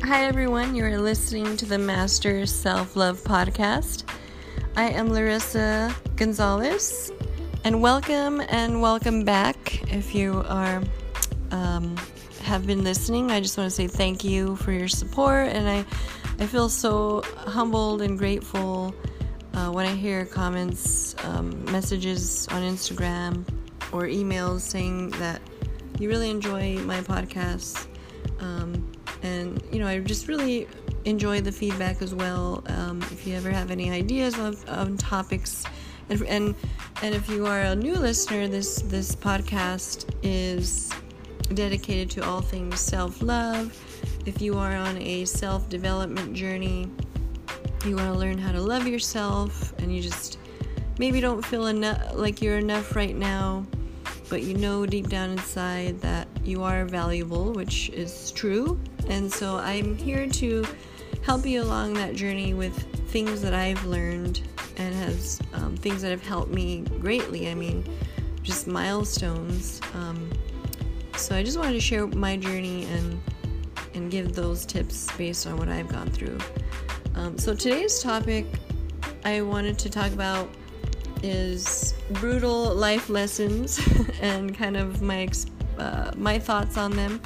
Hi everyone, you are listening to the Master Self-Love Podcast. I am Larissa Gonzalez, and welcome back. If you are have been listening, I just want to say thank you for your support, and I feel so humbled and grateful when I hear comments, messages on Instagram or emails saying that you really enjoy my podcast. And, I just really enjoy the feedback as well. If you ever have any ideas of topics, and if you are a new listener, this podcast is dedicated to all things self-love. If you are on a self-development journey, you want to learn how to love yourself, and you just maybe don't feel like you're enough right now, but you know deep down inside that you are valuable, which is true. And so I'm here to help you along that journey with things that I've learned and has things that have helped me greatly. I mean, just milestones. So I just wanted to share my journey and give those tips based on what I've gone through. So today's topic I wanted to talk about is brutal life lessons and kind of my thoughts on them.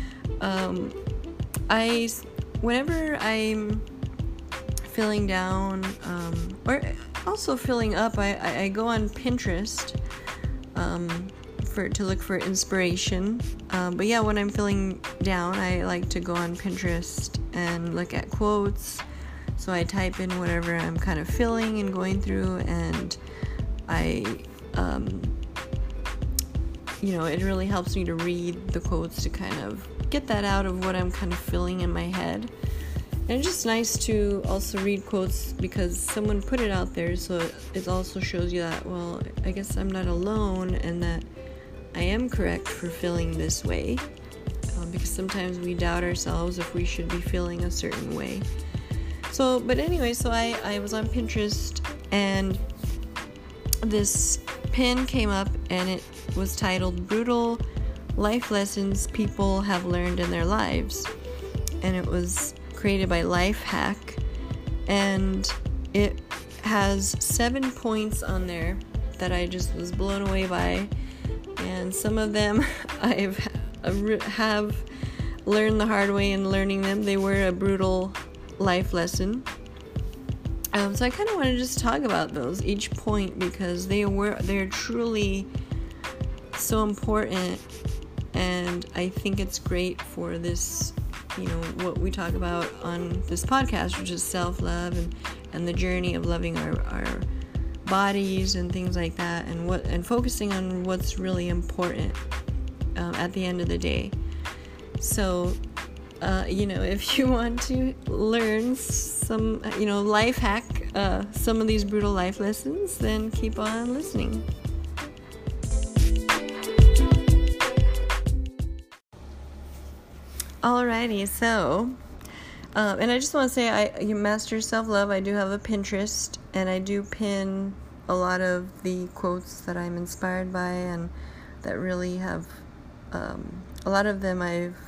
Whenever I'm feeling down or also feeling up, I go on Pinterest to look for inspiration. But yeah, when I'm feeling down, I like to go on Pinterest and look at quotes. So I type in whatever I'm kind of feeling and going through, and it really helps me to read the quotes to kind of get that out of what I'm kind of feeling in my head. And it's just nice to also read quotes because someone put it out there, so it also shows you that, well, I guess I'm not alone and that I am correct for feeling this way, because sometimes we doubt ourselves if we should be feeling a certain way. So I was on Pinterest, and this pin came up, and it was titled Brutal Life Lessons People Have Learned in Their Lives. And it was created by Lifehack, and it has 7 points on there that I just was blown away by. And some of them I have learned the hard way in learning them. They were a brutal life lesson. So I kind of want to just talk about those, each point, because they're truly so important, and I think it's great for this, what we talk about on this podcast, which is self-love and the journey of loving our bodies and things like that, and focusing on what's really important at the end of the day. So if you want to learn some, life hack, some of these brutal life lessons, then keep on listening. Alrighty, so, and I just want to say, you Master Self-Love, I do have a Pinterest, and I do pin a lot of the quotes that I'm inspired by, and that really have, a lot of them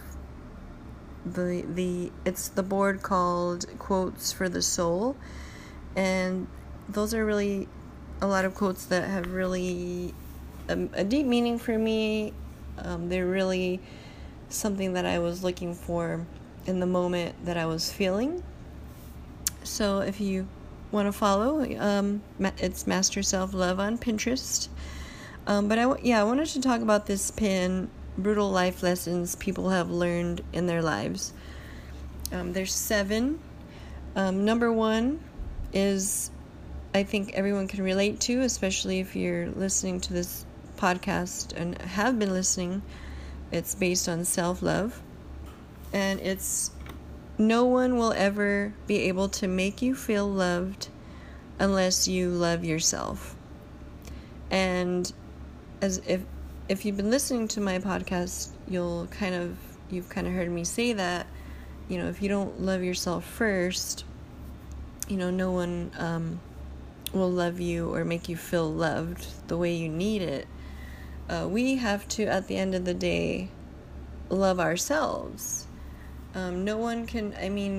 it's the board called Quotes for the Soul, and those are really a lot of quotes that have really a deep meaning for me. They're really something that I was looking for in the moment that I was feeling. So if you want to follow, it's Master Self-Love on Pinterest. But I wanted to talk about this pin, Brutal Life Lessons People Have Learned in Their Lives. There's 7. Number 1 is, I think everyone can relate to, especially if you're listening to this podcast and have been listening. It's based on self-love, and it's, no one will ever be able to make you feel loved unless you love yourself. And as if you've been listening to my podcast, you've kind of heard me say that, if you don't love yourself first, no one will love you or make you feel loved the way you need it. We have to, at the end of the day, love ourselves. No one can,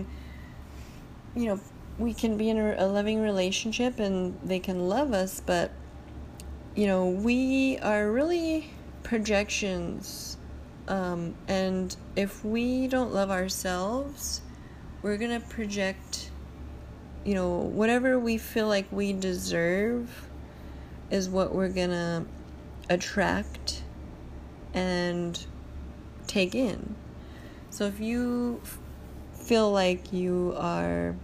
we can be in a loving relationship and they can love us, but, we are really projections. And if we don't love ourselves, we're going to project, whatever we feel like we deserve is what we're going to attract and take in. So if you feel like you are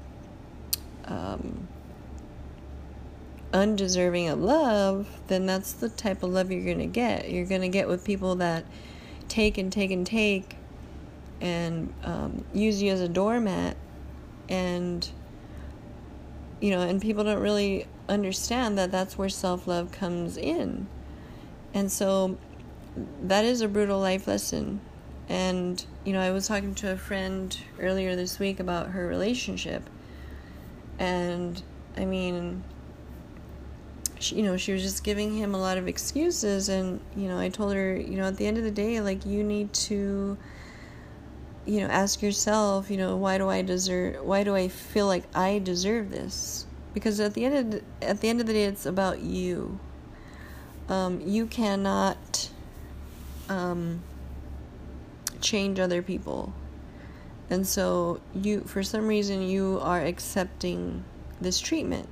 undeserving of love, then that's the type of love you're going to get. You're going to get with people that take and take and take and use you as a doormat, and and people don't really understand that that's where self-love comes in. And so that is a brutal life lesson. And I was talking to a friend earlier this week about her relationship, and she was just giving him a lot of excuses, and I told her, at the end of the day, like, you need to ask yourself, why do I feel like I deserve this? Because at the end of the day, it's about you. You cannot change other people, and so for some reason you are accepting this treatment.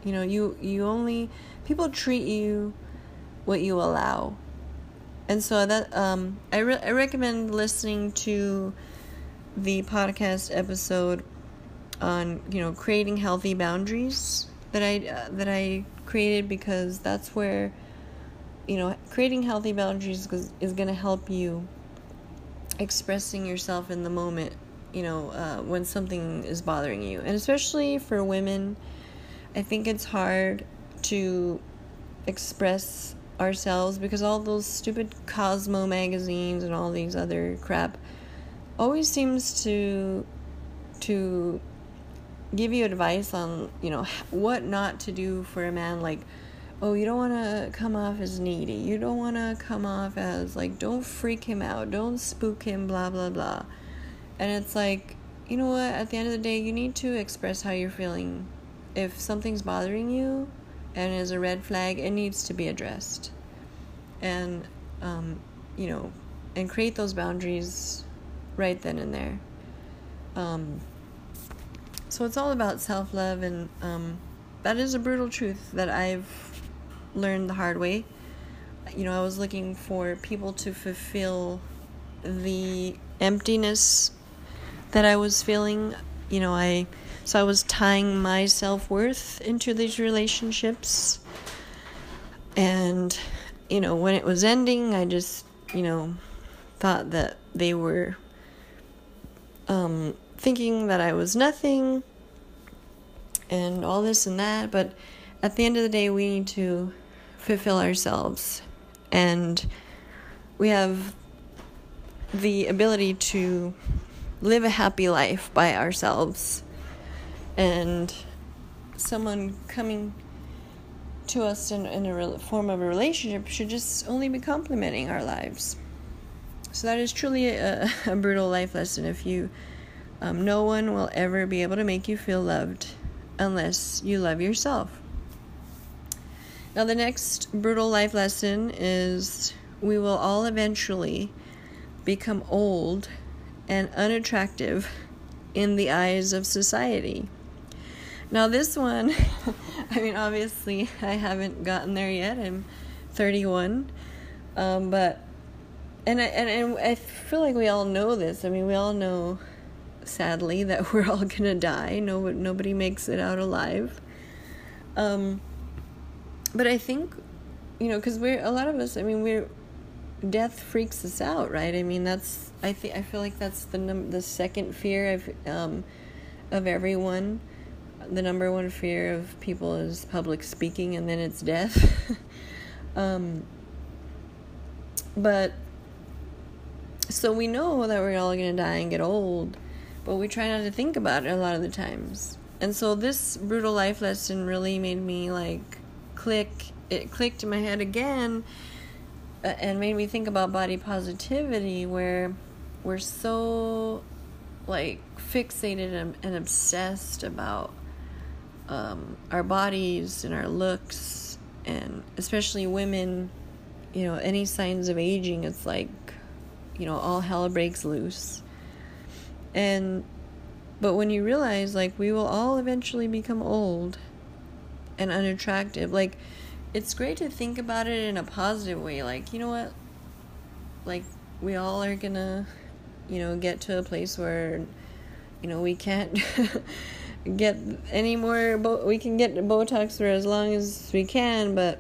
People treat you what you allow. And so that I recommend listening to the podcast episode on creating healthy boundaries that I created, because that's where creating healthy boundaries is going to help you expressing yourself in the moment when something is bothering you. And especially for women, I think it's hard to express ourselves because all those stupid Cosmo magazines and all these other crap always seems to give you advice on what not to do for a man. Like, oh, you don't want to come off as needy, you don't want to come off as like, don't freak him out, don't spook him, blah blah blah. And it's like, you know what, at the end of the day, you need to express how you're feeling. If something's bothering you and is a red flag, it needs to be addressed. And and create those boundaries right then and there. So it's all about self-love, and that is a brutal truth that I've learned the hard way. I was looking for people to fulfill the emptiness that I was feeling. So I was tying my self-worth into these relationships, and when it was ending, I just thought that they were thinking that I was nothing and all this and that. But at the end of the day, we need to fulfill ourselves, and we have the ability to live a happy life by ourselves. And someone coming to us in a form of a relationship should just only be complimenting our lives. So that is truly a brutal life lesson. If you, no one will ever be able to make you feel loved unless you love yourself. Now, the next brutal life lesson is we will all eventually become old and unattractive in the eyes of society. Now, this one, obviously, I haven't gotten there yet. I'm 31, but I feel like we all know this. We all know, sadly, that we're all gonna die. Nobody makes it out alive. But I think, because a lot of us, death freaks us out, right? I feel like that's the second fear of everyone. The number one fear of people is public speaking, and then it's death. But so we know that we're all going to die and get old, but we try not to think about it a lot of the times. And so this brutal life lesson really made me it clicked in my head again, and made me think about body positivity, where we're so like fixated and obsessed about our bodies and our looks, and especially women, any signs of aging, it's like, all hell breaks loose. But when you realize, like, we will all eventually become old and unattractive, like, it's great to think about it in a positive way. Like, you know what? Like, we all are gonna, get to a place where, we can't get any more, we can get Botox for as long as we can, but,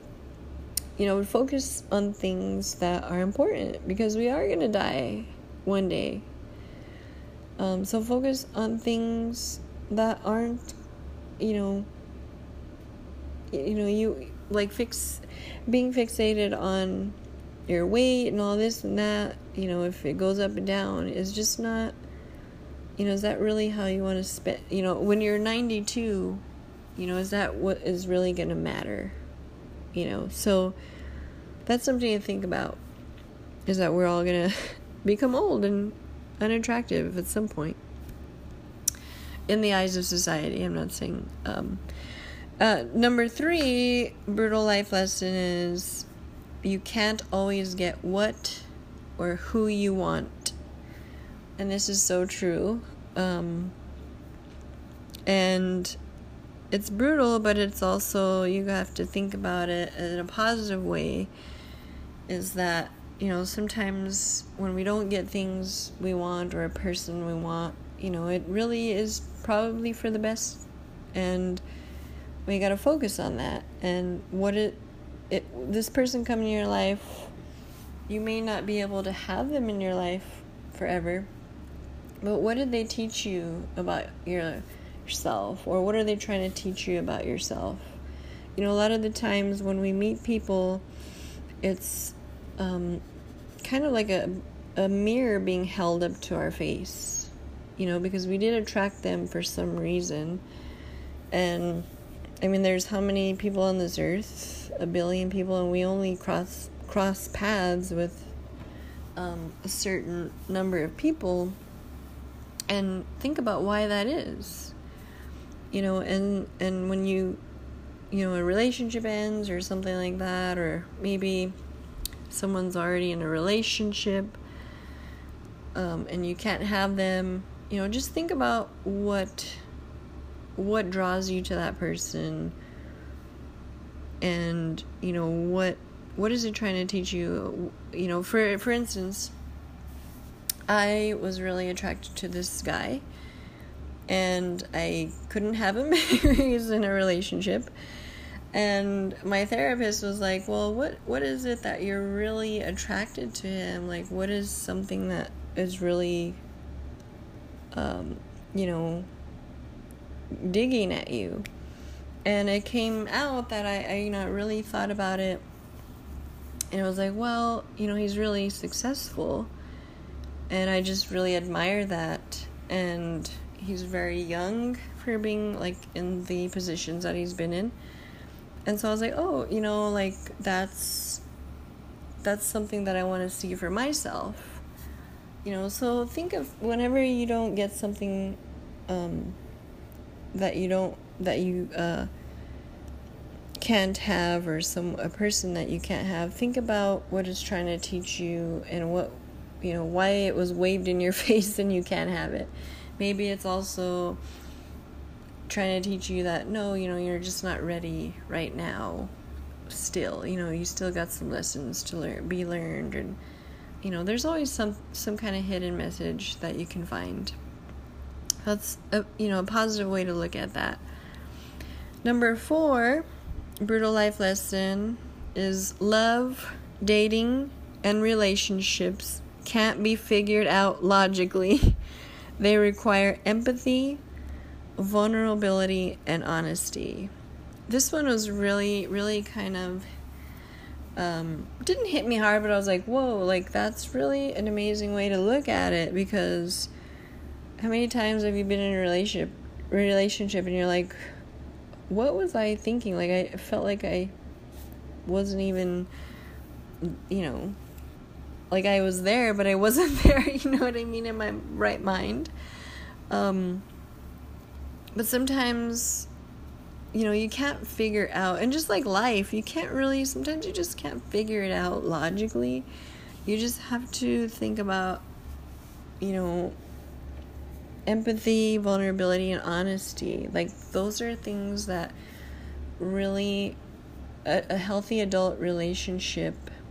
focus on things that are important, because we are gonna die one day. So focus on things that aren't, you like being fixated on your weight and all this and that, if it goes up and down, is just not, is that really how you want to spend, when you're 92, is that what is really going to matter? So that's something to think about, is that we're all going to become old and unattractive at some point in the eyes of society. I'm not saying. Number 3 brutal life lesson is you can't always get what or who you want. And this is so true. And it's brutal, but it's also, you have to think about it in a positive way, is that, sometimes when we don't get things we want or a person we want, it really is probably for the best. And we got to focus on that. And this person coming in your life, you may not be able to have them in your life forever, but what did they teach you about yourself? Or what are they trying to teach you about yourself? A lot of the times when we meet people, it's kind of like a mirror being held up to our face, because we did attract them for some reason. And there's how many people on this earth? 1 billion people, and we only cross paths with a certain number of people. And think about why that is, and when a relationship ends or something like that, or maybe someone's already in a relationship, and you can't have them, just think about what draws you to that person, and what is it trying to teach you? For instance, I was really attracted to this guy, and I couldn't have him because he's in a relationship. And my therapist was like, well, what is it that you're really attracted to him? Like, what is something that is really, digging at you? And it came out that I really thought about it, and I was like, well, he's really successful, and I just really admire that. And he's very young for being like in the positions that he's been in. And so I was like, oh, like that's something that I want to see for myself. So think of whenever you don't get something that you can't have, or a person that you can't have, think about what it's trying to teach you, and what, why it was waved in your face and you can't have it. Maybe it's also trying to teach you that, no, you're just not ready right now still. You still got some lessons to be learned, and there's always some kind of hidden message that you can find. That's a positive way to look at that. Number 4 brutal life lesson is love, dating, and relationships can't be figured out logically. They require empathy, vulnerability, and honesty. This one was really, really kind of didn't hit me hard, but I was like, whoa, like that's really an amazing way to look at it, because how many times have you been in a relationship and you're like, what was I thinking? Like, I felt like I wasn't even, like I was there, but I wasn't there, you know what I mean, in my right mind. But sometimes, you know, you can't figure out, and just like life, sometimes you just can't figure it out logically. You just have to think about, you know, empathy, vulnerability, and honesty. Like, those are things that really, a healthy adult relationship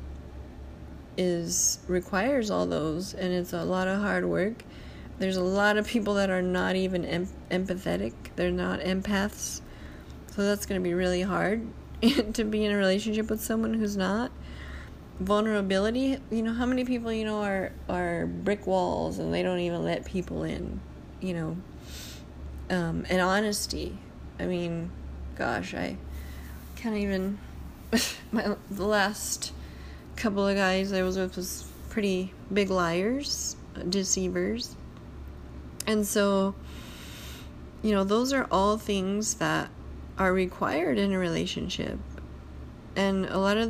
requires all those, and it's a lot of hard work. There's a lot of people that are not even empathetic. They're not empaths. So that's going to be really hard to be in a relationship with someone who's not. Vulnerability, you know, how many people, you know, are brick walls and they don't even let people in, you know. And honesty. I mean, gosh, I can't even... the last couple of guys I was with was pretty big liars, deceivers. And so, you know, those are all things that are required in a relationship. And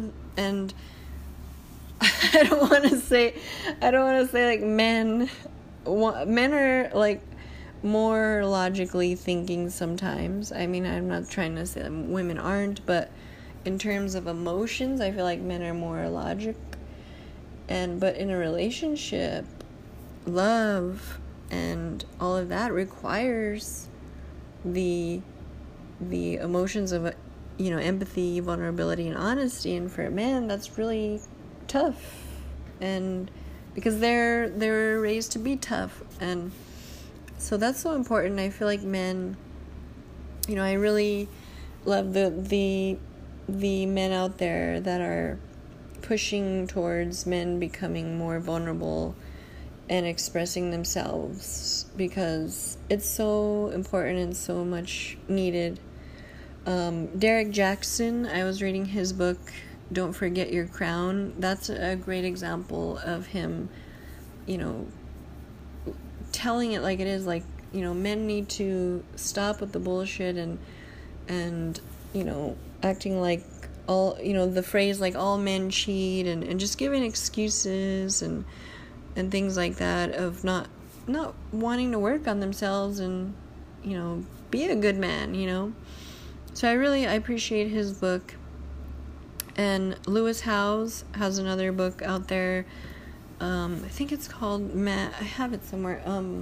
I don't want to say like men are like more logically thinking sometimes. I mean, I'm not trying to say that women aren't, but in terms of emotions, I feel like men are more logic. But in a relationship, love and all of that requires the emotions of, you know, empathy, vulnerability, and honesty. And for a man, that's really tough, and because they're raised to be tough, and so that's so important. I feel like men, you know, I really love the men out there that are pushing towards men becoming more vulnerable and expressing themselves, because it's so important and so much needed. Derek Jackson, I was reading his book, Don't Forget Your Crown. That's a great example of him, you know, telling it like it is. Like, you know, men need to stop with the bullshit and you know, acting like all, you know, the phrase like all men cheat, and just giving excuses and things like that, of not wanting to work on themselves and, you know, be a good man, you know. So I appreciate his book. And Lewis Howes has another book out there. I think it's called I have it somewhere.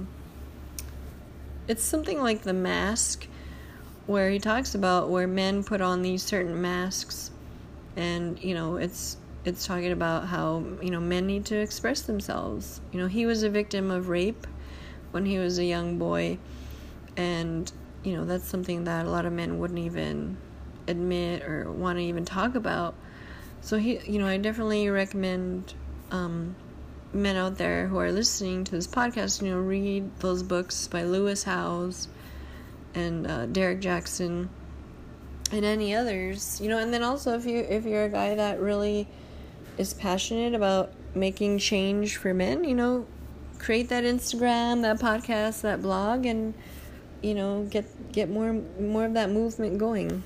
It's something like The Mask, where he talks about where men put on these certain masks, and, you know, it's talking about how, you know, men need to express themselves. You know, he was a victim of rape when he was a young boy, and, you know, that's something that a lot of men wouldn't even admit or want to even talk about. So you know, I definitely recommend men out there who are listening to this podcast, you know, read those books by Lewis Howes and Derek Jackson and any others, you know. And then also, if you're a guy that really is passionate about making change for men, you know, create that Instagram, that podcast, that blog, and, you know, get more of that movement going.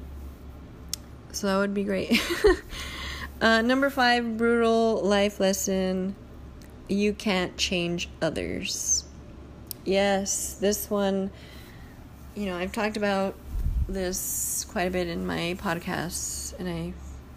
So that would be great. Number 5, brutal life lesson: you can't change others. Yes, this one, you know, I've talked about this quite a bit in my podcasts, and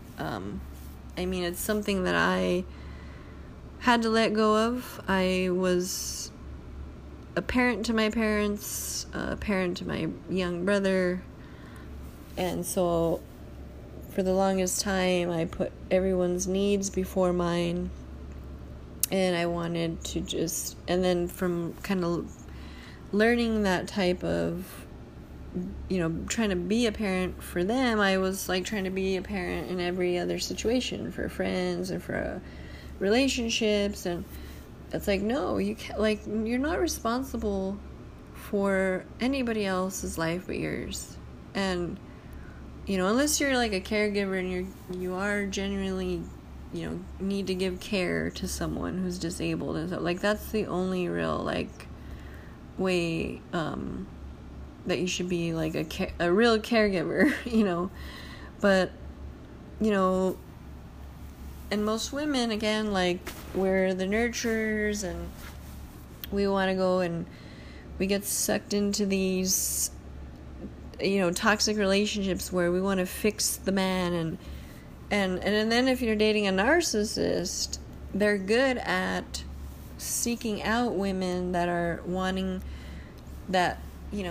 I mean, it's something that I had to let go of. I was a parent to my parents, a parent to my young brother, and so for the longest time I put everyone's needs before mine, and I wanted to just, and then from kind of learning that type of, you know, trying to be a parent for them, I was like trying to be a parent in every other situation, for friends and for relationships, and it's like, no, you can't, like, you're not responsible for anybody else's life but yours. And, you know, unless you're like a caregiver and you are genuinely, you know, need to give care to someone who's disabled and stuff, like, that's the only real, like, way that you should be like a real caregiver, you know. But, you know, and most women, again, like, we're the nurturers, and we want to go, and we get sucked into these, toxic relationships where we want to fix the man, and then if you're dating a narcissist, they're good at seeking out women that are wanting that,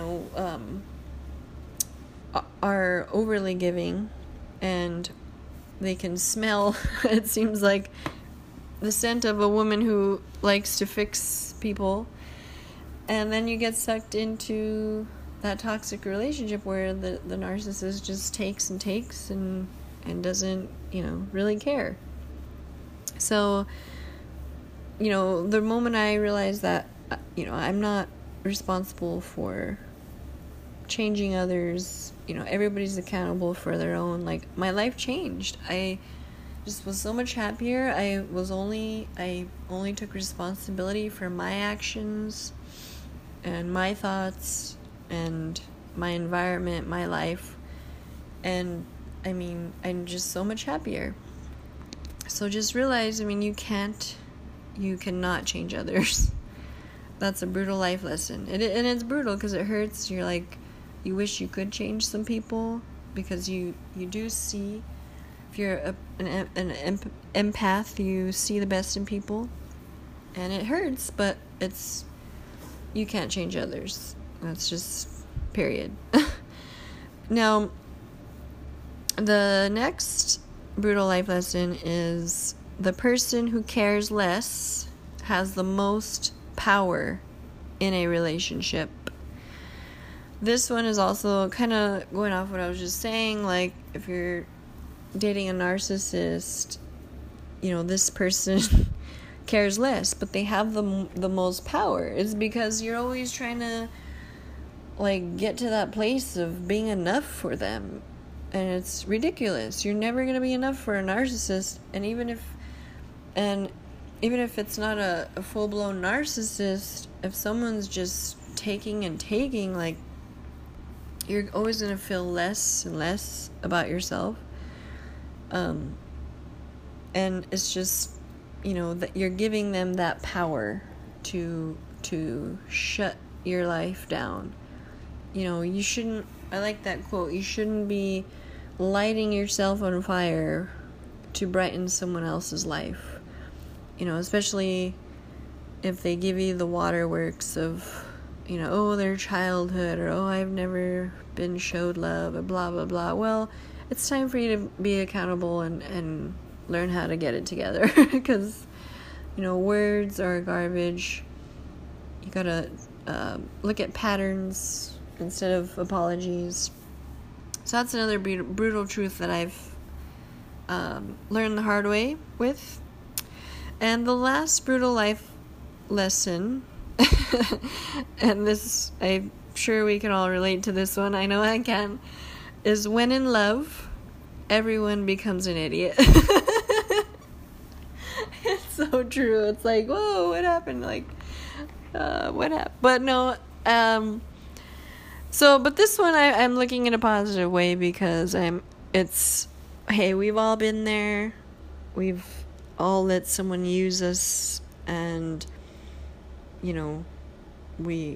are overly giving, and they can smell, it seems like, the scent of a woman who likes to fix people. And then you get sucked into that toxic relationship where the narcissist just takes and doesn't, really care. So, the moment I realized that, I'm not responsible for changing others, everybody's accountable for their own, like, my life changed. I just was so much happier. I only took responsibility for my actions and my thoughts and my environment, my life. And I'm just so much happier. So just realize, you cannot change others. That's a brutal life lesson. And it's brutal because it hurts. You're like, you wish you could change some people, because you do see, if you're an empath, you see the best in people, and it hurts, but you can't change others. That's just period. Now, the next brutal life lesson is the person who cares less has the most power in a relationship. This one is also kind of going off what I was just saying. Like, if you're dating a narcissist, this person cares less, but they have the most power. It's because you're always trying to, like, get to that place of being enough for them. And it's ridiculous. You're never going to be enough for a narcissist. And even if it's not a full-blown narcissist, if someone's just taking and taking, like, you're always going to feel less and less about yourself. And it's just, that you're giving them that power to shut your life down. You shouldn't, I like that quote, you shouldn't be lighting yourself on fire to brighten someone else's life. Especially if they give you the waterworks of, their childhood, or, I've never been showed love, or blah, blah, blah. Well, it's time for you to be accountable and learn how to get it together. Because, words are garbage. You gotta look at patterns instead of apologies. So that's another brutal truth that I've learned the hard way with. And the last brutal life lesson, and this, I'm sure we can all relate to this one, I know I can, is when in love, everyone becomes an idiot. It's so true. It's like, whoa, what happened? Like, what happened? But no, but this one I'm looking in a positive way, because hey, we've all been there. We've all let someone use us, and, we,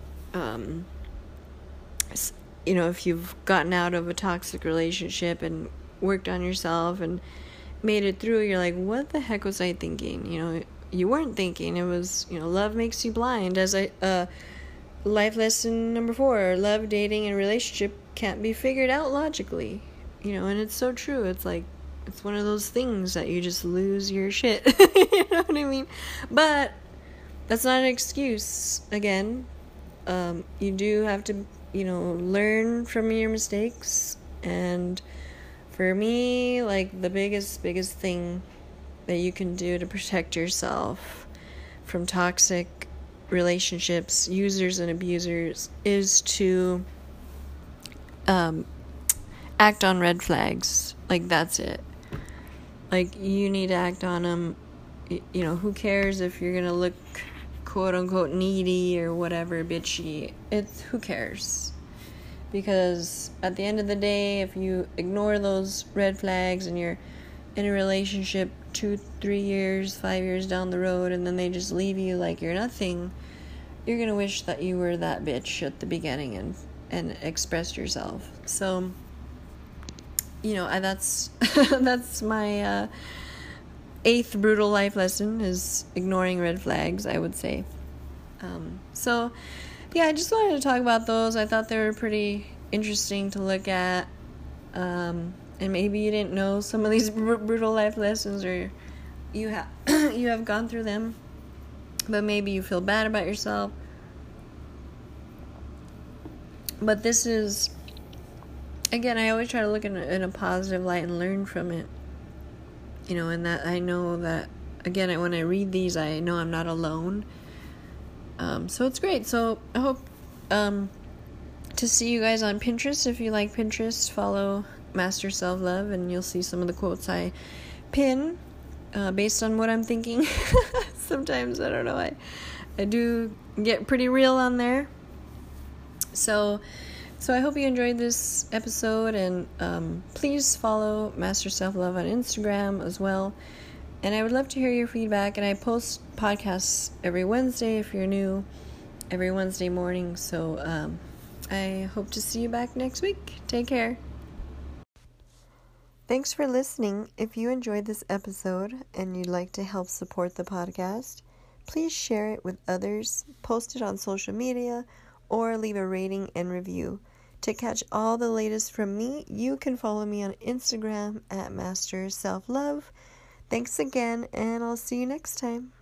if you've gotten out of a toxic relationship and worked on yourself and made it through, you're like, what the heck was I thinking? You weren't thinking. It was, love makes you blind. As life lesson number 4, love, dating, and relationship can't be figured out logically. And it's so true. It's like, it's one of those things that you just lose your shit. You know what I mean? But that's not an excuse. Again, you do have to, learn from your mistakes. And for me, like, the biggest thing that you can do to protect yourself from toxic relationships, users and abusers, is to act on red flags. Like, that's it. Like, you need to act on them. Who cares if you're gonna look quote unquote needy or whatever, bitchy? Who cares? Because at the end of the day, if you ignore those red flags and you're in a relationship 2-3 years, 5 years down the road, and then they just leave you like you're nothing, you're gonna wish that you were that bitch at the beginning and expressed yourself. So, that's that's my 8th brutal life lesson, is ignoring red flags, I would say. So yeah, I just wanted to talk about those. I thought they were pretty interesting to look at. And maybe you didn't know some of these brutal life lessons, or you have gone through them, but maybe you feel bad about yourself. But this is, again, I always try to look in a positive light and learn from it. And that I know that, again, when I read these, I know I'm not alone. So it's great. So I hope to see you guys on Pinterest. If you like Pinterest, follow Master Self-Love, and you'll see some of the quotes I pin based on what I'm thinking. Sometimes, I don't know, I do get pretty real on there. So I hope you enjoyed this episode, and please follow Master Self-Love on Instagram as well. And I would love to hear your feedback, and I post podcasts every Wednesday if you're new, every Wednesday morning. So I hope to see you back next week. Take care. Thanks for listening. If you enjoyed this episode and you'd like to help support the podcast, please share it with others, post it on social media, or leave a rating and review. To catch all the latest from me, you can follow me on Instagram at Master Self-Love. Thanks again, and I'll see you next time.